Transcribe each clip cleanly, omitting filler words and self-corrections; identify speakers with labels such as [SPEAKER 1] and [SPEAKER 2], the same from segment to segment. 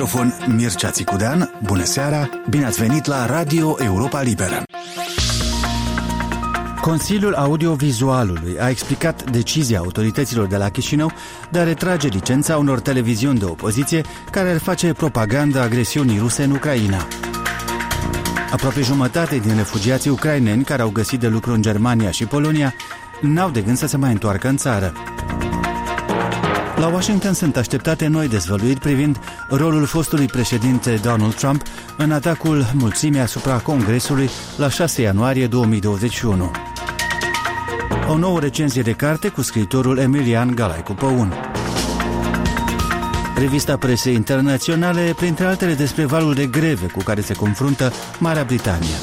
[SPEAKER 1] microfon Mircea Țicudean. Bună seara, bine ați venit la Radio Europa Liberă. Consiliul Audiovizualului a explicat decizia autorităților de la Chișinău de a retrage licența unor televiziuni de opoziție care ar face propaganda agresiunii ruse în Ucraina. Aproape jumătate din refugiații ucraineni care au găsit de lucru în Germania și Polonia n-au de gând să se mai întoarcă în țară. La Washington sunt așteptate noi dezvăluiri privind rolul fostului președinte Donald Trump în atacul mulțimii asupra Congresului la 6 ianuarie 2021. O nouă recenzie de carte cu scriitorul Emilian Galaicu Păun. Revista presei internaționale, printre altele despre valul de greve cu care se confruntă Marea Britanie.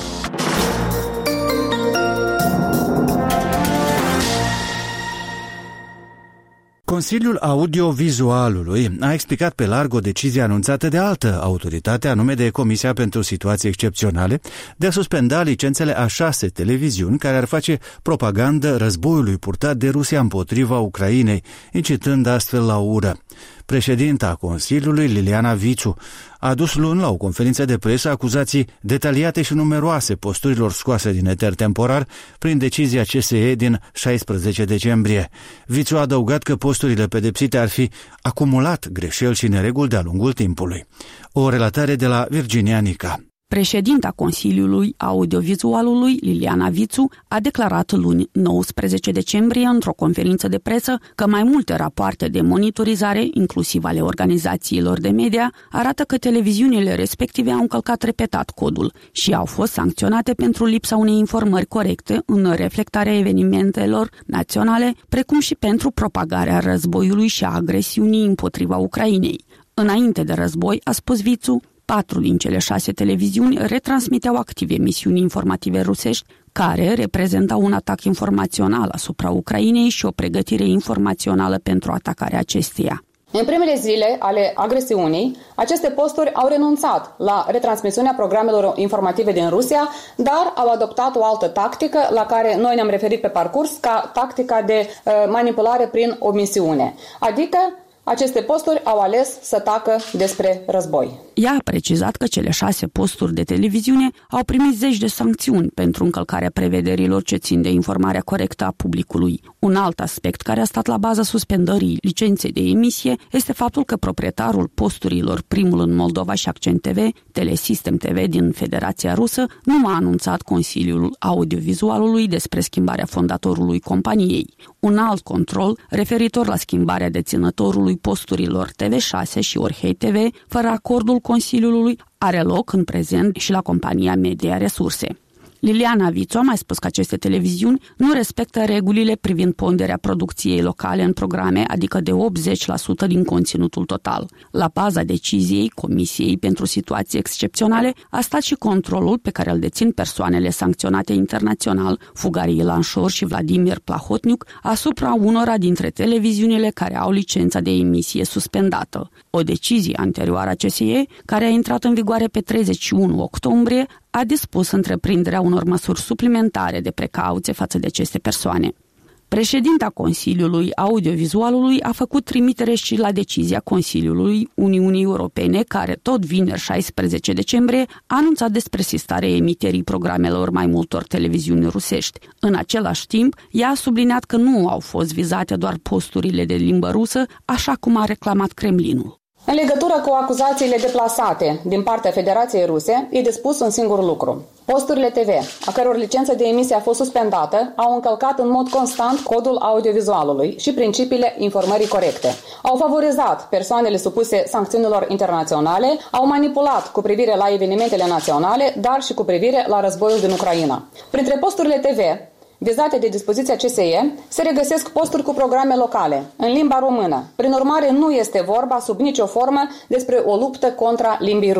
[SPEAKER 1] Consiliul Audiovizualului a explicat pe larg o decizie anunțată de altă autoritate, anume de Comisia pentru Situații Excepționale, de a suspenda licențele a 6 televiziuni care ar face propagandă războiului purtat de Rusia împotriva Ucrainei, incitând astfel la ură. Președinta Consiliului, Liliana Vițu, a adus luni la o conferință de presă acuzații detaliate și numeroase posturilor scoase din eter temporar prin decizia CSE din 16 decembrie. Vițu a adăugat că posturile pedepsite ar fi acumulat greșeli și nereguli de-a lungul timpului. O relatare de la Virginia Nica.
[SPEAKER 2] Președinta Consiliului Audiovizualului, Liliana Vițu, a declarat luni 19 decembrie într-o conferință de presă că mai multe rapoarte de monitorizare, inclusiv ale organizațiilor de media, arată că televiziunile respective au încălcat repetat codul și au fost sancționate pentru lipsa unei informări corecte în reflectarea evenimentelor naționale, precum și pentru propagarea războiului și a agresiunii împotriva Ucrainei. Înainte de război, a spus Vițu, 4 din cele 6 televiziuni retransmiteau activ emisiuni informative rusești care reprezentau un atac informațional asupra Ucrainei și o pregătire informațională pentru atacarea acesteia.
[SPEAKER 3] În primele zile ale agresiunii, aceste posturi au renunțat la retransmisiunea programelor informative din Rusia, dar au adoptat o altă tactică la care noi ne-am referit pe parcurs ca tactica de manipulare prin omisiune, adică aceste posturi au ales să tacă despre război.
[SPEAKER 2] Ea a precizat că cele 6 posturi de televiziune au primit zeci de sancțiuni pentru încălcarea prevederilor ce țin de informarea corectă a publicului. Un alt aspect care a stat la baza suspendării licenței de emisie este faptul că proprietarul posturilor Primul în Moldova și Accent TV, Telesystem TV din Federația Rusă, nu a anunțat Consiliul Audiovizualului despre schimbarea fondatorului companiei. Un alt control referitor la schimbarea deținătorului posturilor TV6 și Orhei TV, fără acordul Consiliului, are loc în prezent și la compania Media Resurse. Liliana Vițu a mai spus că aceste televiziuni nu respectă regulile privind ponderea producției locale în programe, adică de 80% din conținutul total. La baza deciziei Comisiei pentru Situații Excepționale a stat și controlul pe care îl dețin persoanele sancționate internațional, Fugari Ilanșor și Vladimir Plahotniuc, asupra unora dintre televiziunile care au licența de emisie suspendată. O decizie anterioară a CSE, care a intrat în vigoare pe 31 octombrie, a dispus întreprinderea unor măsuri suplimentare de precauție față de aceste persoane. Președinta Consiliului Audiovizualului a făcut trimitere și la decizia Consiliului Uniunii Europene, care tot vineri 16 decembrie a anunțat despre sistarea emiterii programelor mai multor televiziuni rusești. În același timp, ea a subliniat că nu au fost vizate doar posturile de limbă rusă, așa cum a reclamat Kremlinul.
[SPEAKER 3] În legătură cu acuzațiile deplasate din partea Federației Ruse, e de spus un singur lucru. Posturile TV, a căror licență de emisie a fost suspendată, au încălcat în mod constant codul audiovizualului și principiile informării corecte. Au favorizat persoanele supuse sancțiunilor internaționale, au manipulat cu privire la evenimentele naționale, dar și cu privire la războiul din Ucraina. Printre posturile TV vizate de dispoziția CSE, se regăsesc posturi cu programe locale, în limba română. Prin urmare, nu este vorba sub nicio formă despre o luptă contra limbii ruse.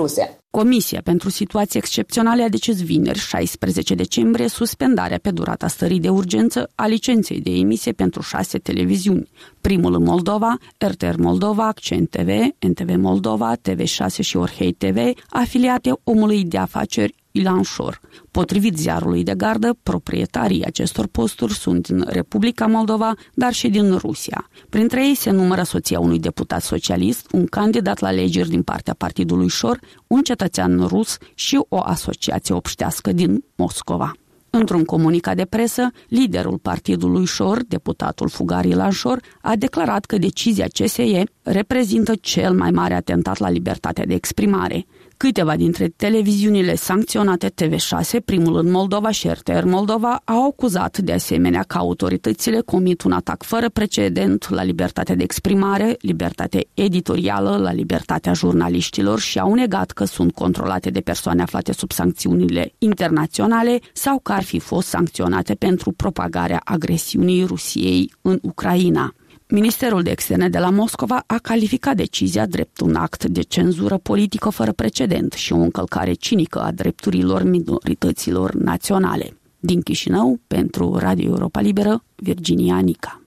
[SPEAKER 2] Comisia pentru situații excepționale a decis vineri, 16 decembrie, suspendarea pe durata stării de urgență a licenței de emisie pentru 6 televiziuni. Primul în Moldova, RTR Moldova, Accent TV, NTV Moldova, TV6 și Orhei TV, afiliate omului de afaceri Ilan Șor. Potrivit ziarului de gardă, proprietarii acestor posturi sunt din Republica Moldova, dar și din Rusia. Printre ei se numără soția unui deputat socialist, un candidat la alegeri din partea partidului Șor, un cetățean rus și o asociație obștească din Moscova. Într-un comunicat de presă, liderul partidului Șor, deputatul fugar Ilan Șor, a declarat că decizia CSE reprezintă cel mai mare atentat la libertatea de exprimare. Câteva dintre televiziunile sancționate TV6, Primul în Moldova și RTR Moldova, au acuzat de asemenea că autoritățile comit un atac fără precedent la libertatea de exprimare, libertatea editorială, la libertatea jurnaliștilor și au negat că sunt controlate de persoane aflate sub sancțiunile internaționale sau că ar fi fost sancționate pentru propagarea agresiunii Rusiei în Ucraina. Ministerul de Externe de la Moscova a calificat decizia drept un act de cenzură politică fără precedent și o încălcare cinică a drepturilor minorităților naționale. Din Chișinău, pentru Radio Europa Liberă, Virginia Nica.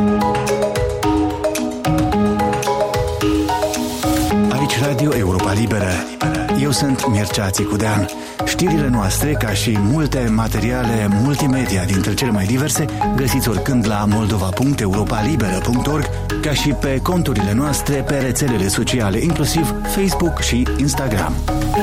[SPEAKER 1] Aici Radio Europa Liberă. Eu sunt Mircea Țicudean. Știrile noastre, ca și multe materiale multimedia dintre cele mai diverse, găsiți oricând la moldova.europalibera.org, ca și pe conturile noastre pe rețelele sociale, inclusiv Facebook și Instagram.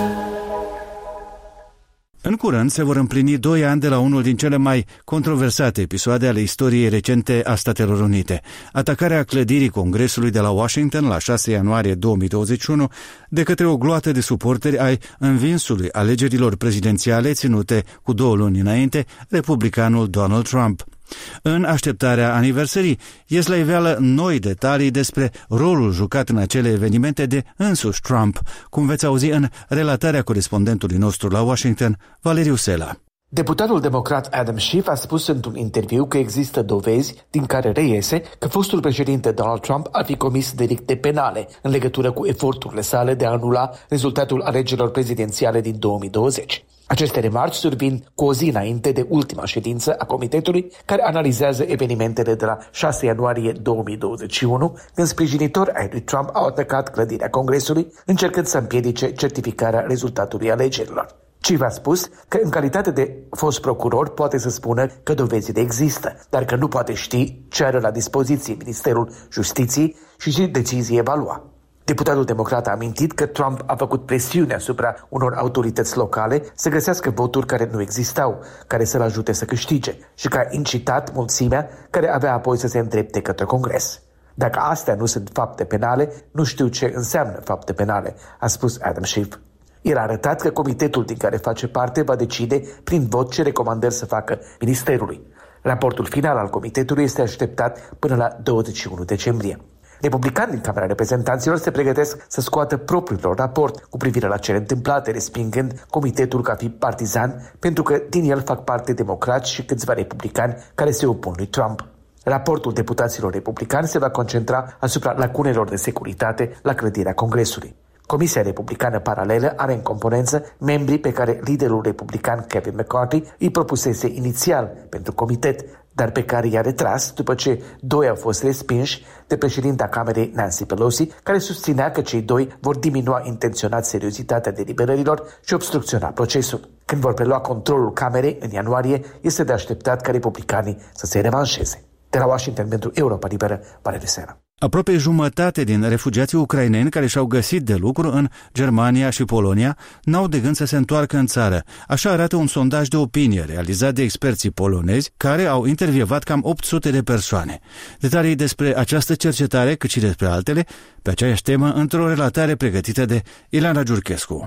[SPEAKER 1] În curând se vor împlini 2 ani de la unul din cele mai controversate episoade ale istoriei recente a Statelor Unite, atacarea clădirii Congresului de la Washington la 6 ianuarie 2021 de către o gloată de suporteri ai învinsului alegerilor prezidențiale ținute cu 2 luni înainte, republicanul Donald Trump. În așteptarea aniversării, ies la iveală noi detalii despre rolul jucat în acele evenimente de însuși Trump, cum veți auzi în relatarea corespondentului nostru la Washington, Valeriu Sela.
[SPEAKER 4] Deputatul democrat Adam Schiff a spus într-un interviu că există dovezi din care reiese că fostul președinte Donald Trump ar fi comis delicte penale în legătură cu eforturile sale de a anula rezultatul alegerilor prezidențiale din 2020. Aceste remarci survin cu o zi înainte de ultima ședință a comitetului care analizează evenimentele de la 6 ianuarie 2021, când sprijinitori ai lui Trump au atacat clădirea Congresului, încercând să împiedice certificarea rezultatului alegerilor. Schiff a spus că în calitate de fost procuror poate să spună că dovezile există, dar că nu poate ști ce are la dispoziție Ministerul Justiției și ce decizie va lua. Deputatul democrat a amintit că Trump a făcut presiune asupra unor autorități locale să găsească voturi care nu existau, care să-l ajute să câștige, și că a incitat mulțimea care avea apoi să se îndrepte către Congres. Dacă astea nu sunt fapte penale, nu știu ce înseamnă fapte penale, a spus Adam Schiff. El a arătat că comitetul din care face parte va decide prin vot ce recomandări să facă ministerului. Raportul final al comitetului este așteptat până la 21 decembrie. Republicanii din Camera Reprezentanților se pregătesc să scoată propriul lor raport cu privire la cele întâmplate, respingând comitetul ca fi partizan, pentru că din el fac parte democrați și câțiva republicani care se opun lui Trump. Raportul deputaților republicani se va concentra asupra lacunelor de securitate la clădirea Congresului. Comisia Republicană paralelă are în componență membrii pe care liderul republican Kevin McCarthy îi propusese inițial pentru comitet, dar pe care i-a retras după ce 2 au fost respinși de președinta Camerei Nancy Pelosi, care susținea că cei 2 vor diminua intenționat seriozitatea deliberărilor și obstrucționa procesul. Când vor prelua controlul Camerei în ianuarie, este de așteptat ca republicanii să se revanșeze. De la Washington pentru Europa Liberă, Valeriu Sela.
[SPEAKER 1] Aproape jumătate din refugiații ucraineni care și-au găsit de lucru în Germania și Polonia n-au de gând să se întoarcă în țară. Așa arată un sondaj de opinie realizat de experții polonezi care au intervievat cam 800 de persoane. Detalii despre această cercetare, cât și despre altele, pe aceeași temă, într-o relatare pregătită de Ilana Giurchescu.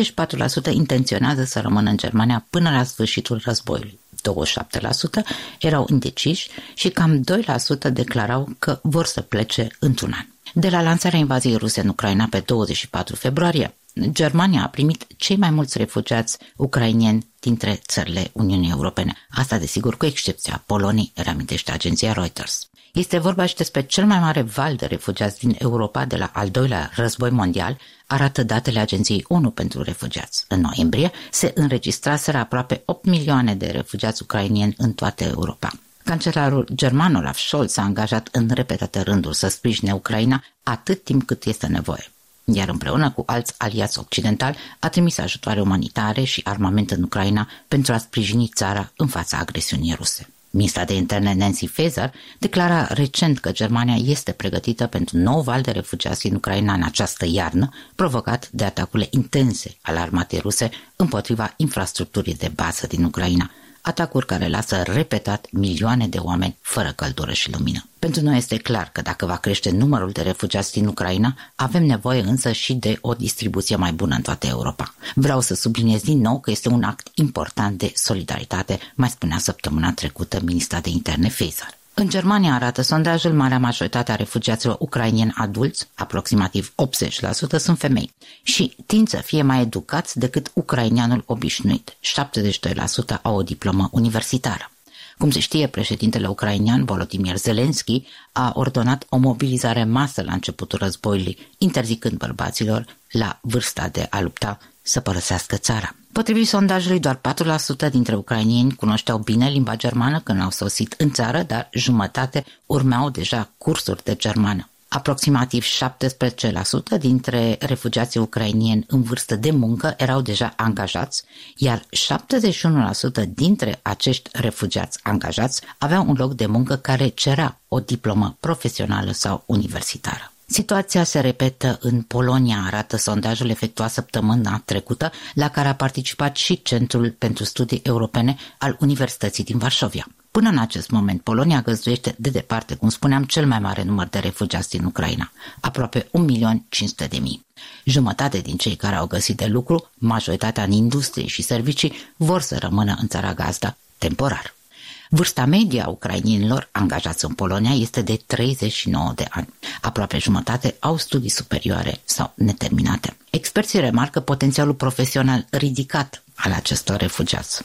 [SPEAKER 5] 34% intenționează să rămână în Germania până la sfârșitul războiului. 27% erau indeciși și cam 2% declarau că vor să plece într-un an. De la lansarea invaziei ruse în Ucraina pe 24 februarie, Germania a primit cei mai mulți refugiați ucraineni dintre țările Uniunii Europene. Asta, desigur, cu excepția Poloniei, reamintește agenția Reuters. Este vorba și despre cel mai mare val de refugiați din Europa de la al doilea război mondial, arată datele Agenției ONU pentru Refugiați. În noiembrie se înregistraseră aproape 8 milioane de refugiați ucrainieni în toată Europa. Cancelarul german Olaf Scholz s-a angajat în repetate rânduri să sprijine Ucraina atât timp cât este nevoie, iar împreună cu alți aliați occidentali a trimis ajutoare umanitare și armament în Ucraina pentru a sprijini țara în fața agresiunii ruse. Ministra de Interne Nancy Faeser declara recent că Germania este pregătită pentru nou val de refugiați în Ucraina în această iarnă, provocat de atacurile intense ale armatei ruse împotriva infrastructurii de bază din Ucraina, atacuri care lasă repetat milioane de oameni fără căldură și lumină. Pentru noi este clar că dacă va crește numărul de refugiați din Ucraina, avem nevoie însă și de o distribuție mai bună în toată Europa. Vreau să subliniez din nou că este un act important de solidaritate, mai spunea săptămâna trecută ministra de Interne Faeser. În Germania, arată sondajul, marea majoritate a refugiaților ucrainieni adulți, aproximativ 80%, sunt femei și tind să fie mai educați decât ucraineanul obișnuit. 72% au o diplomă universitară. Cum se știe, președintele ucrainean Volodymyr Zelensky a ordonat o mobilizare masă la începutul războiului, interzicând bărbaților la vârsta de a lupta să părăsească țara. Potrivit sondajului, doar 4% dintre ucrainieni cunoșteau bine limba germană când au sosit în țară, dar jumătate urmeau deja cursuri de germană. Aproximativ 17% dintre refugiații ucrainieni în vârstă de muncă erau deja angajați, iar 71% dintre acești refugiați angajați aveau un loc de muncă care cerea o diplomă profesională sau universitară. Situația se repetă în Polonia, arată sondajul efectuat săptămâna trecută, la care a participat și Centrul pentru Studii Europene al Universității din Varșovia. Până în acest moment, Polonia găzduiește de departe, cum spuneam, cel mai mare număr de refugiați din Ucraina, aproape 1.500.000. Jumătate din cei care au găsit de lucru, majoritatea în industrie și servicii, vor să rămână în țara gazdă temporar. Vârsta medie a ucrainienilor angajați în Polonia este de 39 de ani. Aproape jumătate au studii superioare sau neterminate. Experții remarcă potențialul profesional ridicat al acestor refugiați.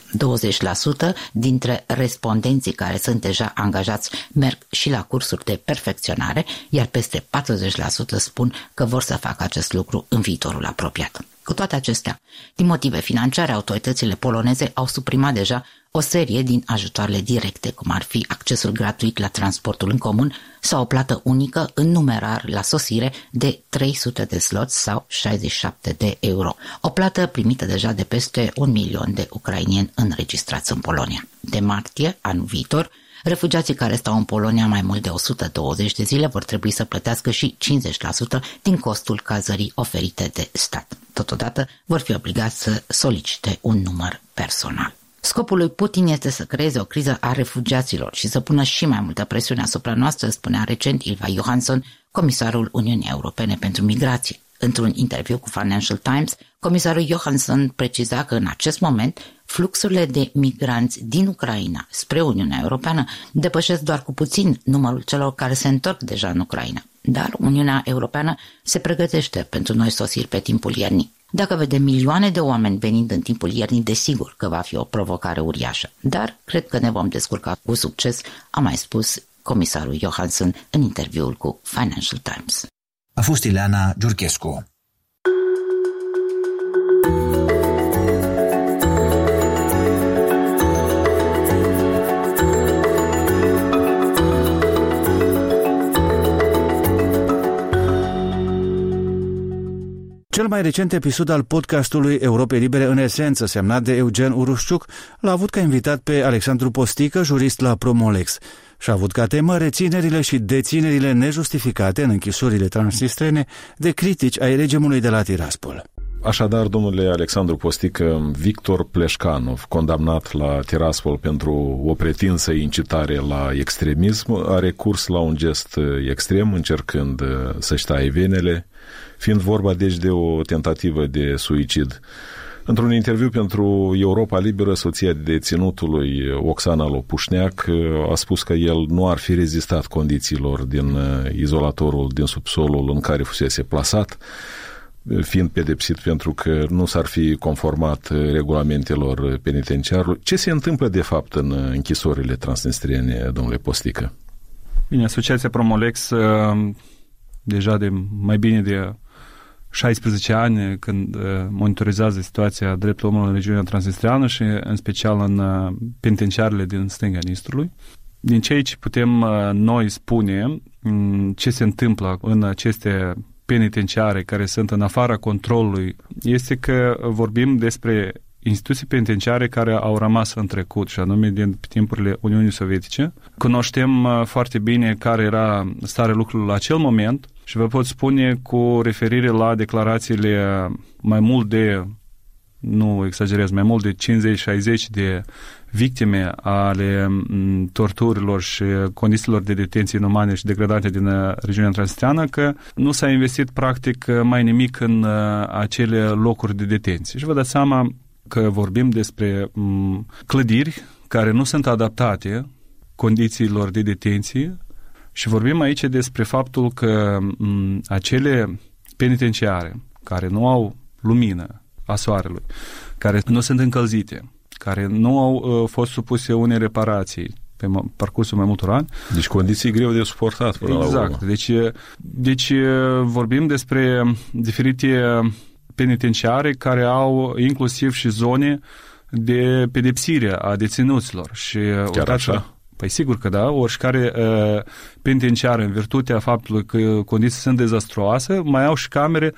[SPEAKER 5] 20% dintre respondenții care sunt deja angajați merg și la cursuri de perfecționare, iar peste 40% spun că vor să facă acest lucru în viitorul apropiat. Cu toate acestea, din motive financiare, autoritățile poloneze au suprimat deja o serie din ajutoarele directe, cum ar fi accesul gratuit la transportul în comun sau o plată unică în numerar la sosire de 300 de zloți sau 67 de euro. O plată primită deja de peste 1 milion de ucrainieni înregistrați în Polonia. De martie, anul viitor, refugiații care stau în Polonia mai mult de 120 de zile vor trebui să plătească și 50% din costul cazării oferite de stat. Totodată vor fi obligați să solicite un număr personal. Scopul lui Putin este să creeze o criză a refugiaților și să pună și mai multă presiune asupra noastră, spunea recent Ylva Johansson, comisarul Uniunii Europene pentru Migrație. Într-un interviu cu Financial Times, comisarul Johansson preciza că în acest moment fluxurile de migranți din Ucraina spre Uniunea Europeană depășesc doar cu puțin numărul celor care se întorc deja în Ucraina. Dar Uniunea Europeană se pregătește pentru noi sosiri pe timpul iernii. Dacă vedem milioane de oameni venind în timpul iernii, desigur că va fi o provocare uriașă. Dar cred că ne vom descurca cu succes, a mai spus comisarul Johansson în interviul cu Financial Times.
[SPEAKER 6] A fost Ileana Giurchescu.
[SPEAKER 1] Cel mai recent episod al podcastului Europei Libere în esență, semnat de Eugen Urușciuc, l-a avut ca invitat pe Alexandru Postică, jurist la Promolex, și a avut ca temă reținerile și deținerile nejustificate în închisorile transnistrene de critici ai regimului de la Tiraspol.
[SPEAKER 7] Așadar, domnule Alexandru Postică, Victor Pleșcanov, condamnat la Tiraspol pentru o pretinsă incitare la extremism, a recurs la un gest extrem, încercând să-și taie venele, fiind vorba deci de o tentativă de suicid. Într-un interviu pentru Europa Liberă, soția deținutului, Oxana Lopușneac, a spus că el nu ar fi rezistat condițiilor din izolatorul din subsolul în care fusese plasat, fiind pedepsit pentru că nu s-ar fi conformat regulamentelor penitenciarului. Ce se întâmplă de fapt în închisorile transnistriene, domnule Postică?
[SPEAKER 8] Bine, Asociația Promolex deja de mai bine de 16 ani când monitorizează situația drepturilor omului în regiunea transnistreană și în special în penitenciarele din stânga Nistrului. Din ceea ce putem noi spune ce se întâmplă în aceste penitenciare care sunt în afara controlului este că vorbim despre instituții penitenciare care au rămas în trecut, și anume din timpurile Uniunii Sovietice. Cunoștem foarte bine care era starea lucrurilor la acel moment și vă pot spune cu referire la declarațiile mai mult de, nu exagerez, mai mult de 50-60 de victime ale torturilor și condițiilor de detenție inumane și degradate din regiunea transnistreană, că nu s-a investit practic mai nimic în acele locuri de detenție. Și vă dați seama că vorbim despre clădiri care nu sunt adaptate condițiilor de detenție și vorbim aici despre faptul că acele penitenciare care nu au lumină a soarelui, care nu sunt încălzite, care nu au fost supuse unei reparații pe parcursul mai multor ani.
[SPEAKER 7] Deci condiții greu de suportat până la urmă.
[SPEAKER 8] Deci vorbim despre diferite penitenciare care au inclusiv și zone de pedepsire a deținuților. Și
[SPEAKER 7] chiar așa?
[SPEAKER 8] Păi sigur că da, oricare penitenciare în virtutea faptului că condiții sunt dezastruoase, mai au și camere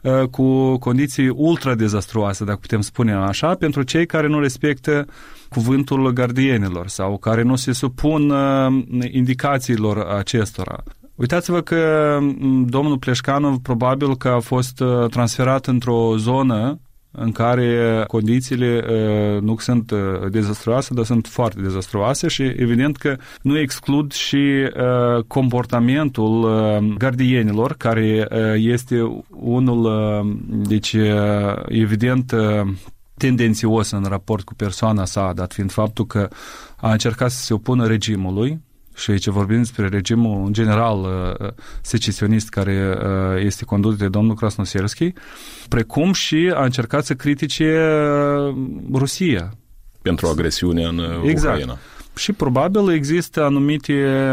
[SPEAKER 8] cu condiții ultra dezastruoase, dacă putem spune așa, pentru cei care nu respectă cuvântul gardienilor sau care nu se supun indicațiilor acestora. Uitați-vă că domnul Pleșcanov probabil că a fost transferat într-o zonă în care condițiile nu sunt dezastruoase, dar sunt foarte dezastruoase și evident că nu exclud și comportamentul gardienilor, care este unul, deci evident, tendențios în raport cu persoana sa, dat fiind faptul că a încercat să se opună regimului. Și aici vorbim despre regimul în general secesionist care este condus de domnul Krasnoselski, precum și a încercat să critique Rusia.
[SPEAKER 7] Pentru agresiunea în Ucraina.
[SPEAKER 8] Și probabil există anumite,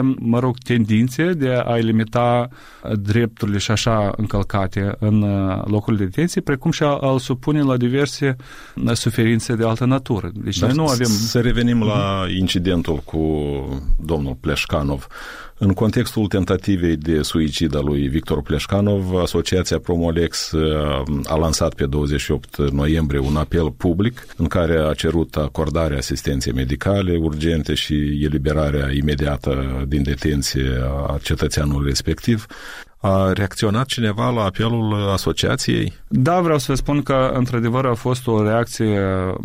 [SPEAKER 8] tendințe de a limita drepturile și așa încălcate în locul de detenție, precum și a-l supune la diverse suferințe de altă natură. Deci noi nu avem...
[SPEAKER 7] Să revenim la incidentul cu domnul Pleșcanov. În contextul tentativei de suicid a lui Victor Pleșcanov, Asociația Promolex a lansat pe 28 noiembrie un apel public în care a cerut acordarea asistenței medicale urgente și eliberarea imediată din detenție a cetățeanului respectiv. A reacționat cineva la apelul asociației?
[SPEAKER 8] Da, vreau să vă spun că într-adevăr a fost o reacție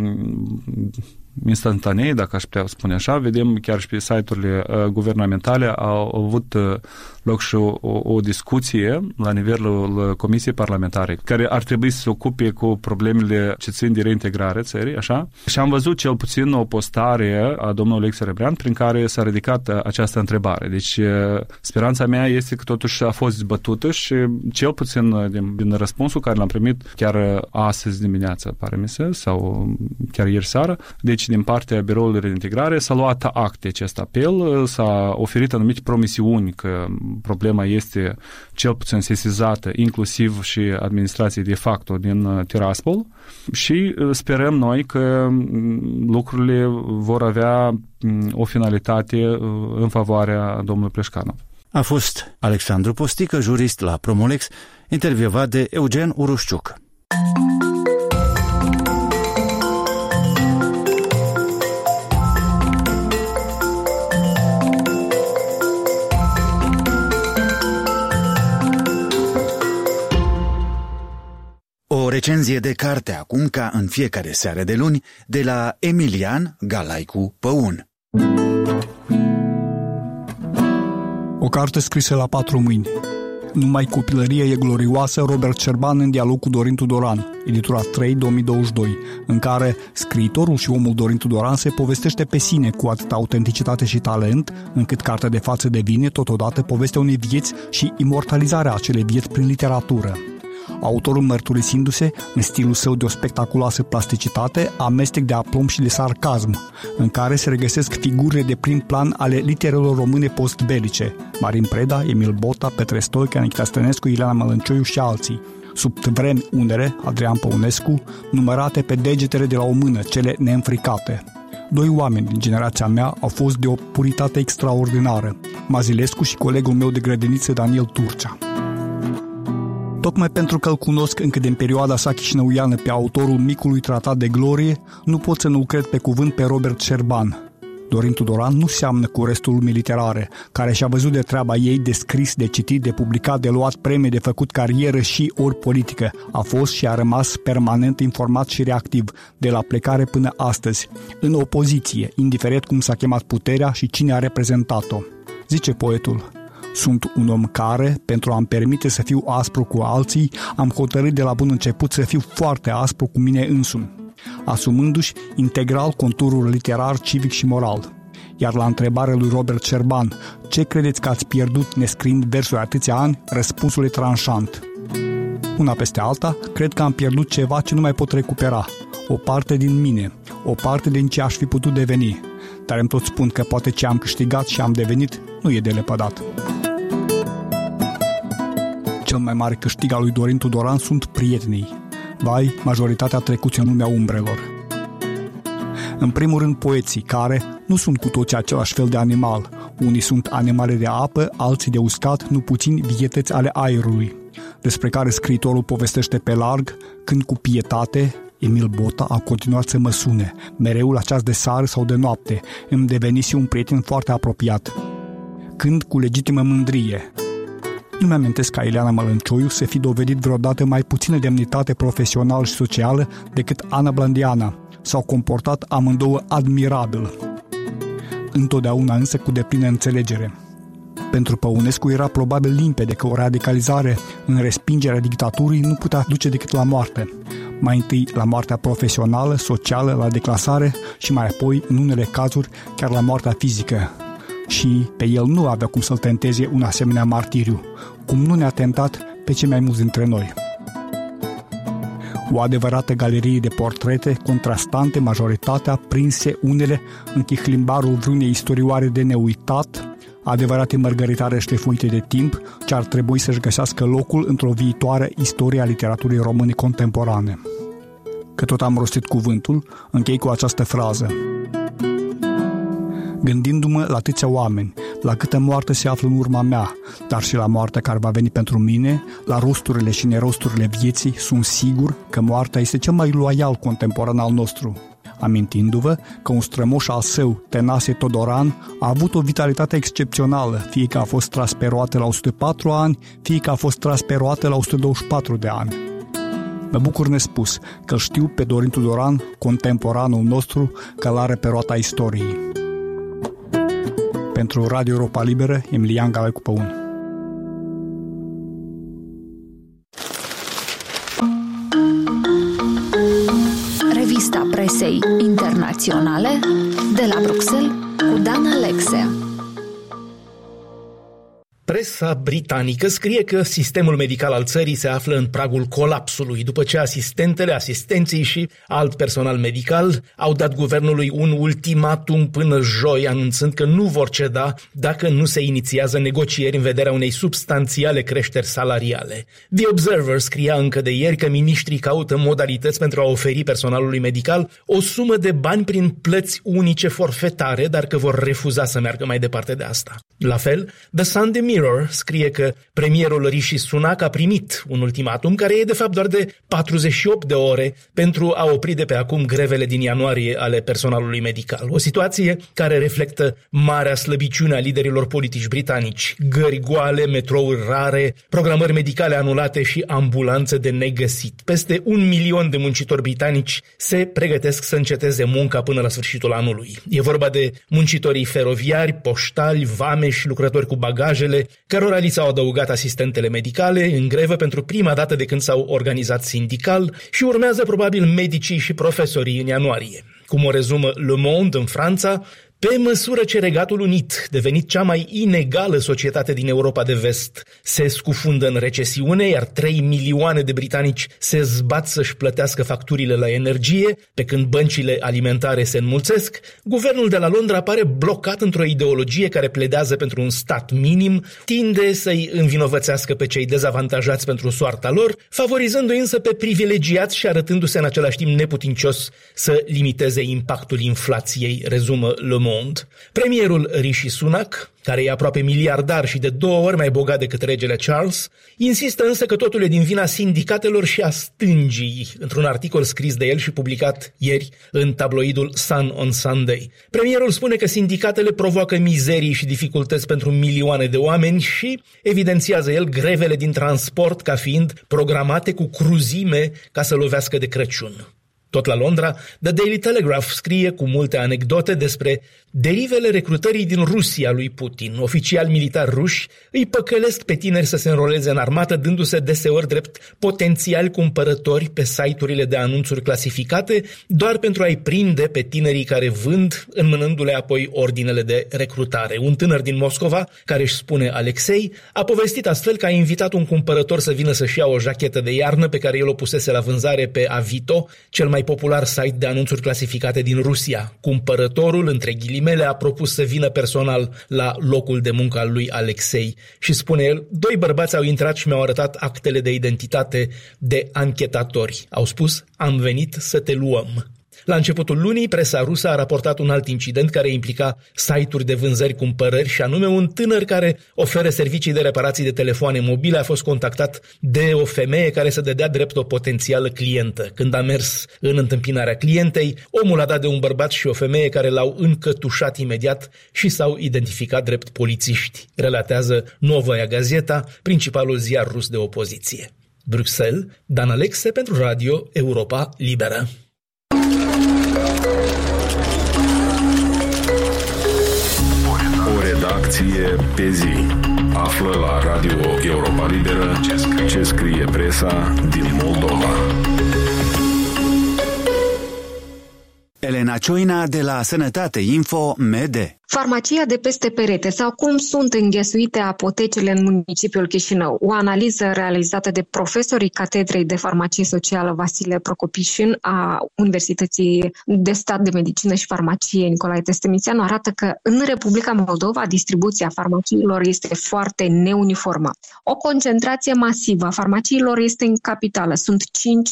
[SPEAKER 8] instantanee, dacă aș putea spune așa. Vedem chiar și pe site-urile guvernamentale au avut loc și o discuție la nivelul Comisiei Parlamentare, care ar trebui să se ocupe cu problemele ce țin de reintegrare țării, așa? Și am văzut cel puțin o postare a domnului Olex Serebrean prin care s-a ridicat această întrebare. Deci speranța mea este că totuși a fost dezbătută și cel puțin din răspunsul care l-am primit chiar astăzi dimineața, pare mi se, sau chiar ieri seară, deci din partea Biroului de Reintegrare s-a luat act de acest apel, s-a oferit anumite promisiuni că problema este cel puțin sesizată, inclusiv și administrației de facto din Tiraspol, și sperăm noi că lucrurile vor avea o finalitate în favoarea domnului Pleșcanov.
[SPEAKER 1] A fost Alexandru Postică, jurist la Promolex, intervievat de Eugen Urușciuc. O recenzie de carte acum, ca în fiecare seară de luni, de la Emilian Galaicu Păun.
[SPEAKER 9] O carte scrisă la 4 mâini. Numai copilăria e glorioasă, Robert Cerban în dialog cu Dorin Tudoran, editura 3, 2022, în care scriitorul și omul Dorin Tudoran se povestește pe sine cu atâta autenticitate și talent, încât cartea de față devine totodată povestea unei vieți și imortalizarea acelei vieți prin literatură. autorul mărturisindu-se, în stilul său de o spectaculoasă plasticitate, amestec de aplomb și de sarcasm, în care se regăsesc figurile de prim plan ale literelor române postbelice, Marin Preda, Emil Bota, Petre Stoica, Nikita Stănescu, Ileana Mălâncioiu și alții, sub vremi unele, Adrian Păunescu, numărate pe degetele de la o mână, cele neînfricate. Doi oameni din generația mea au fost de o puritate extraordinară, Mazilescu și colegul meu de grădiniță Daniel Turcea. Tocmai pentru că îl cunosc încă din perioada sa chișinăuiană pe autorul Micului Tratat de Glorie, nu pot să nu-l cred pe cuvânt pe Robert Șerban. Dorin Tudoran nu seamănă cu restul lumii literare, care și-a văzut de treaba ei de scris, de citit, de publicat, de luat premii, de făcut carieră și ori politică. A fost și a rămas permanent informat și reactiv, de la plecare până astăzi, în opoziție, indiferent cum s-a chemat puterea și cine a reprezentat-o. Zice poetul: sunt un om care, pentru a-mi permite să fiu aspru cu alții, am hotărât de la bun început să fiu foarte aspru cu mine însumi, asumându-și integral conturul literar, civic și moral. Iar la întrebarea lui Robert Șerban, ce credeți că ați pierdut nescriind versuri atâția ani, răspunsul e tranșant: una peste alta, cred că am pierdut ceva ce nu mai pot recupera, o parte din mine, o parte din ce aș fi putut deveni, dar îmi tot spun că poate ce am câștigat și am devenit nu e de lepădat. Cel mai mare câștig al lui Dorin Tudoran sunt prietenii. Vai, majoritatea trecuți în lumea umbrelor. În primul rând poeții, care nu sunt cu toți același fel de animal. Unii sunt animale de apă, alții de uscat, nu puțini vietăți ale aerului, despre care scriitorul povestește pe larg, când cu pietate Emil Bota a continuat să mă sune, mereu la ceas de seară sau de noapte, îmi devenise un prieten foarte apropiat. Când cu legitimă mândrie. Nu mi-amintesc ca Ileana Mălâncioiu să fi dovedit vreodată mai puțină demnitate profesională și socială decât Ana Blandiana. S-au comportat amândouă admirabil. Întotdeauna însă cu deplină înțelegere. Pentru Păunescu era probabil limpede că o radicalizare în respingerea dictaturii nu putea duce decât la moarte. Mai întâi la moartea profesională, socială, la declasare și mai apoi, în unele cazuri, chiar la moartea fizică. Și pe el nu avea cum să-l tenteze un asemenea martiriu, cum nu ne-a tentat pe cei mai mulți dintre noi. O adevărată galerie de portrete, contrastante, majoritatea prinse unele în chihlimbarul vreunei istorioare de neuitat, adevărate mărgăritare șlefuite de timp, ce ar trebui să-și găsească locul într-o viitoare istorie a literaturii române contemporane. Că tot am rostit cuvântul, închei cu această frază. Gândindu-mă la atâția oameni, la câtă moarte se află în urma mea, dar și la moartea care va veni pentru mine, la rosturile și nerosturile vieții, sunt sigur că moartea este cel mai loial contemporan al nostru. Amintindu-vă că un strămoș al său, Tănase Todoran, a avut o vitalitate excepțională, fie că a fost tras pe roate la 104 ani, fie că a fost tras pe roate la 124 de ani. Mă bucur nespus că știu pe Dorin Tudoran, contemporanul nostru, că l-are pe roata istoriei. Pentru Radio Europa Liberă, Emilian Galecu Păun.
[SPEAKER 10] Revista presei internaționale de la Bruxelles cu Dan Alexea.
[SPEAKER 11] Presa britanică scrie că sistemul medical al țării se află în pragul colapsului, după ce asistentele, asistenții și alt personal medical au dat guvernului un ultimatum până joi, anunțând că nu vor ceda dacă nu se inițiază negocieri în vederea unei substanțiale creșteri salariale. The Observer scria încă de ieri că miniștrii caută modalități pentru a oferi personalului medical o sumă de bani prin plăți unice forfetare, dar că vor refuza să meargă mai departe de asta. La fel, The Sunday Mirror scrie că premierul Rishi Sunak a primit un ultimatum care e de fapt doar de 48 de ore pentru a opri de pe acum grevele din ianuarie ale personalului medical. O situație care reflectă marea slăbiciune a liderilor politici britanici. Gări goale, metrouri rare, programări medicale anulate și ambulanțe de negăsit. Peste 1 milion de muncitori britanici se pregătesc să înceteze munca până la sfârșitul anului. E vorba de muncitorii feroviari, poștali, vameși, lucrători cu bagajele, cărora li s-au adăugat asistentele medicale în grevă pentru prima dată de când s-au organizat sindical și urmează probabil medicii și profesorii în ianuarie. Cum o rezumă Le Monde în Franța, Pe măsură ce Regatul Unit, devenit cea mai inegală societate din Europa de Vest, se scufundă în recesiune, iar 3 milioane de britanici se zbat să-și plătească facturile la energie, pe când băncile alimentare se înmulțesc, guvernul de la Londra pare blocat într-o ideologie care pledează pentru un stat minim, tinde să-i învinovățească pe cei dezavantajați pentru soarta lor, favorizându-i însă pe privilegiați și arătându-se în același timp neputincios să limiteze impactul inflației, rezumă Le Monde. Premierul Rishi Sunak, care e aproape miliardar și de 2 ori mai bogat decât regele Charles, insistă însă că totul e din vina sindicatelor și a stângii, într-un articol scris de el și publicat ieri în tabloidul Sun on Sunday. Premierul spune că sindicatele provoacă mizerii și dificultăți pentru milioane de oameni și evidențiază el grevele din transport ca fiind programate cu cruzime ca să lovească de Crăciun. Tot la Londra, The Daily Telegraph scrie cu multe anecdote despre derivele recrutării din Rusia lui Putin. Oficiali militari ruși îi păcălesc pe tineri să se înroleze în armată, dându-se deseori drept potențiali cumpărători pe site-urile de anunțuri clasificate, doar pentru a-i prinde pe tinerii care vând, înmânându-le apoi ordinele de recrutare. Un tânăr din Moscova, care își spune Alexei, a povestit astfel că a invitat un cumpărător să vină să-și ia o jachetă de iarnă pe care el o pusese la vânzare pe Avito, cel mai popular site de anunțuri clasificate din Rusia. Cumpărătorul, între ghilimele, a propus să vină personal la locul de muncă al lui Alexei și, spune el, 2 bărbați au intrat și mi-au arătat actele de identitate de anchetatori. Au spus, am venit să te luăm. La începutul lunii, presa rusă a raportat un alt incident care implica site-uri de vânzări-cumpărări și anume un tânăr care oferă servicii de reparații de telefoane mobile a fost contactat de o femeie care se dădea drept o potențială clientă. Când a mers în întâmpinarea clientei, omul a dat de un bărbat și o femeie care l-au încătușat imediat și s-au identificat drept polițiști, relatează Novoia Gazeta, principalul ziar rus de opoziție. Bruxelles, Dan Alexe pentru Radio Europa Liberă.
[SPEAKER 7] O redacție pe zi. Află la Radio Europa Liberă ce scrie presa din Moldova.
[SPEAKER 1] Elena Cioina de la Sănătate Info MD.
[SPEAKER 12] Farmacia de peste perete sau cum sunt înghesuite apotecele în municipiul Chișinău. O analiză realizată de profesorii Catedrei de Farmacie Socială Vasile Procopișin a Universității de Stat de Medicină și Farmacie Nicolae Testemițeanu arată că în Republica Moldova distribuția farmaciilor este foarte neuniformă. O concentrație masivă a farmaciilor este în capitală. Sunt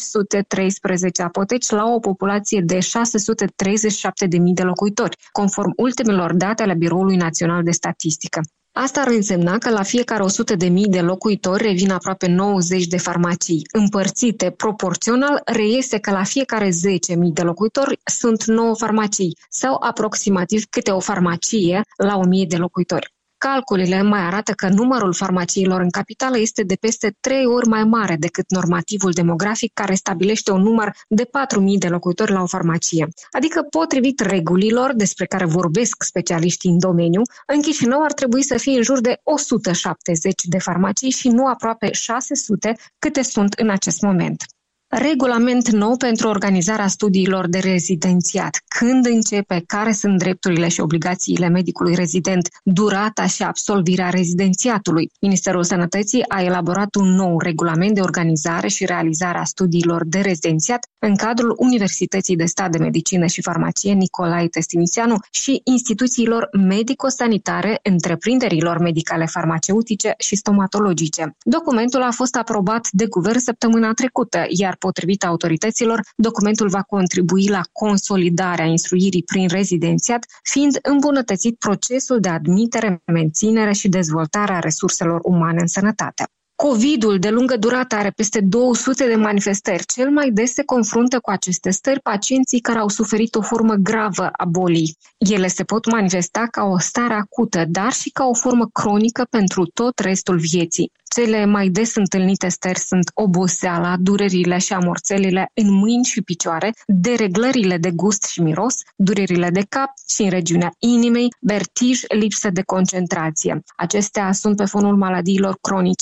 [SPEAKER 12] 513 apoteci la o populație de 637.000 de locuitori, conform ultimelor date ale Biroului Național de Statistică. Asta ar însemna că la fiecare 100.000 de locuitori revin aproape 90 de farmacii. Împărțite proporțional, reiese că la fiecare 10.000 de locuitori sunt 9 farmacii sau aproximativ câte o farmacie la 1.000 de locuitori. Calculele mai arată că numărul farmaciilor în capitală este de peste 3 ori mai mare decât normativul demografic care stabilește un număr de 4.000 de locuitori la o farmacie. Adică, potrivit regulilor despre care vorbesc specialiștii în domeniu, în Chișinău ar trebui să fie în jur de 170 de farmacii și nu aproape 600 câte sunt în acest moment. Regulament nou pentru organizarea studiilor de rezidențiat. Când începe, care sunt drepturile și obligațiile medicului rezident, durata și absolvirea rezidențiatului. Ministerul Sănătății a elaborat un nou regulament de organizare și realizare a studiilor de rezidențiat în cadrul Universității de Stat de Medicină și Farmacie Nicolae Testemițeanu și instituțiilor medico-sanitare, întreprinderilor medicale farmaceutice și stomatologice. Documentul a fost aprobat de guvern săptămâna trecută, iar potrivit autorităților, documentul va contribui la consolidarea instruirii prin rezidențiat, fiind îmbunătățit procesul de admitere, menținere și dezvoltare a resurselor umane în sănătate. COVID-ul de lungă durată are peste 200 de manifestări. Cel mai des se confruntă cu aceste stări pacienții care au suferit o formă gravă a bolii. Ele se pot manifesta ca o stare acută, dar și ca o formă cronică pentru tot restul vieții. Cele mai des întâlnite stări sunt oboseala, durerile și amorțelile în mâini și picioare, dereglările de gust și miros, durerile de cap și în regiunea inimei, vertij, lipsă de concentrație. Acestea sunt pe fonul maladiilor cronice preexistente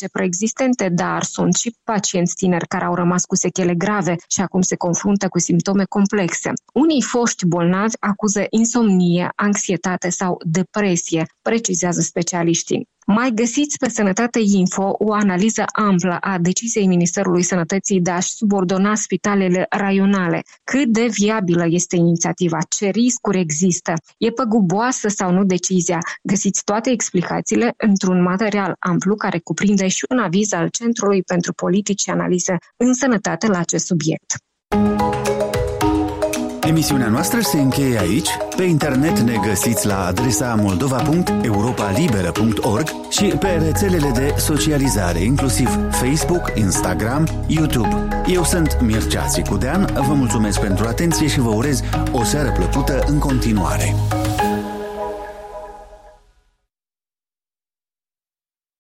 [SPEAKER 12] rezistente, dar sunt și pacienți tineri care au rămas cu sechele grave și acum se confruntă cu simptome complexe. Unii foști bolnavi acuză insomnie, anxietate sau depresie, precizează specialiștii. Mai găsiți pe Sănătate Info o analiză amplă a deciziei Ministerului Sănătății de a-și subordona spitalele raionale. Cât de viabilă este inițiativa? Ce riscuri există? E păguboasă sau nu decizia? Găsiți toate explicațiile într-un material amplu care cuprinde și un aviz al Centrului pentru Politici și Analize în Sănătate la acest subiect.
[SPEAKER 1] Emisiunea noastră se încheie aici. Pe internet ne găsiți la adresa moldova.europalibera.org și pe rețelele de socializare, inclusiv Facebook, Instagram, YouTube. Eu sunt Mircea Țicudean, vă mulțumesc pentru atenție și vă urez o seară plăcută în continuare.